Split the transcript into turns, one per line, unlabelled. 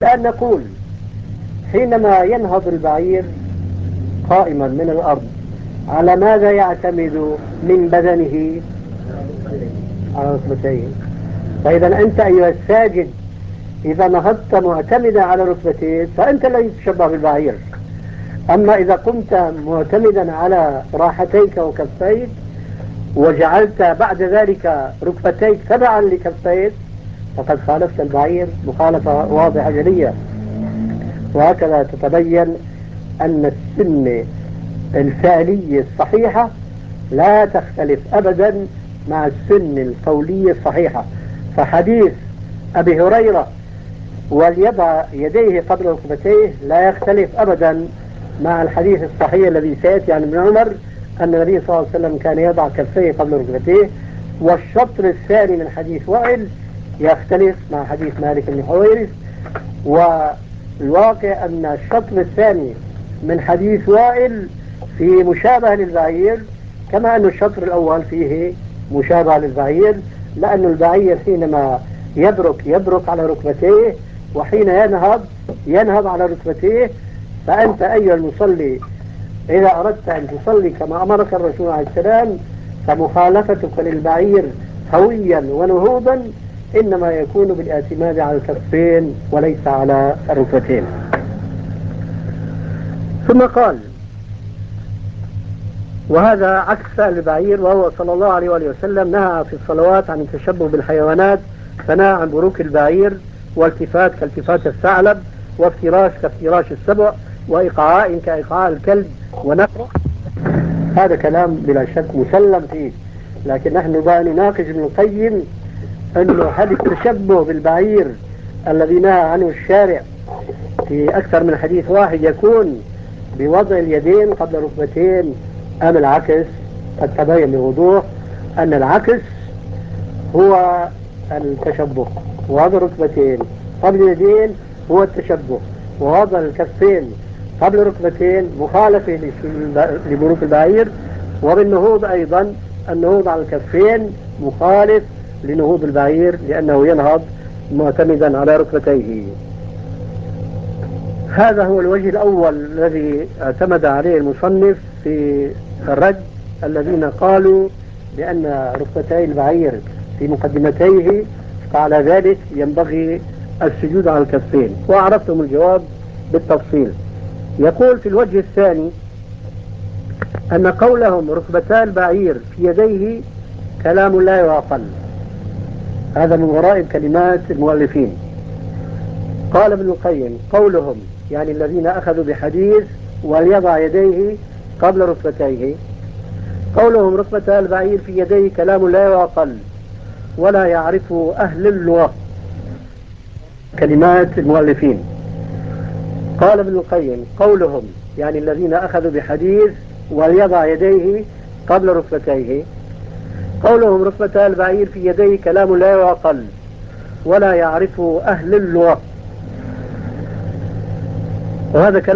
الآن نقول حينما ينهض البعير قائما من الأرض على ماذا يعتمد من بدنه؟ على ركبتيه. فإذا أنت أيها الساجد إذا نهضت معتمدا على ركبتيك فأنت لا تشبه بالبعير. أما إذا قمت معتمدا على راحتيك وكفيك وجعلت بعد ذلك ركبتيك تبعا لكفيك فقد خالفت البعير مخالفة واضحة جلية. وهكذا تتبين أن السنة الفعلية الصحيحة لا تختلف أبدا مع السنة القولية الصحيحة. فحديث أبي هريرة وليضع يديه قبل ركبتيه لا يختلف أبدا مع الحديث الصحيح الذي سيأتي عن ابن عمر أن النبي صلى الله عليه وسلم كان يضع كفيه قبل ركبتيه. والشطر الثاني من حديث وائل يختلف مع حديث مالك بن حويرث. والواقع أن الشطر الثاني من حديث وائل فيه مشابه للبعير كما أن الشطر الأول فيه مشابه للبعير، لأن البعير حينما يبرك على ركبتيه وحين ينهض على ركبتيه. فأنت أيها المصلي إذا أردت أن تصلي كما أمرك الرسول عليه السلام فمخالفتك للبعير هويا ونهوضا إنما يكون بالاعتماد على الكفين وليس على الركبتين. ثم قال وهذا عكس فعل البعير، وهو صلى الله عليه وآله وسلم نهى في الصلوات عن التشبه بالحيوانات، فنهى عن بروك البعير والتفات كالتفات الثعلب وافتراش كافتراش السبع وإيقاعاء كإيقاعاء الكلب ونحوه. هذا كلام بلا شك مسلم فيه، لكن نحن بقى نناقش ابن القيم أنه هل التشبه بالبعير الذي نهى عنه الشارع في أكثر من حديث واحد يكون بوضع اليدين قبل ركبتين أم العكس؟ قد تبين بوضوح أن العكس هو التشبه، ووضع الركبتين قبل اليدين هو التشبه، ووضع الكفين قبل ركبتين مخالفة لبروك البعير. وبالنهوض أيضا النهوض على الكفين مخالف لنهوض البعير لأنه ينهض معتمدا على ركبتيه. هذا هو الوجه الأول الذي اعتمد عليه المصنف في الرد الذين قالوا بأن ركبتي البعير في مقدمتيه فعلى ذلك ينبغي السجود على الكفين، وأعرفتم الجواب بالتفصيل. يقول في الوجه الثاني أن قولهم ركبتا البعير في يديه كلام لا يعقل. هذا من غرائب كلمات المؤلفين. قال ابن القيم قولهم يعني الذين أخذوا بحديث وليضع يديه قبل ركبتيه، قولهم ركبتا البعير في يديه كلام لا يعقل ولا يعرفه أهل اللغة. كلمات المؤلفين. قال ابن القيم قولهم يعني الذين أخذوا بحديث وليضع يديه قبل ركبتيه، قولهم ركبتا البعير في يديه كلام لا يعقل ولا يعرفه أهل اللغة. وهذا كلام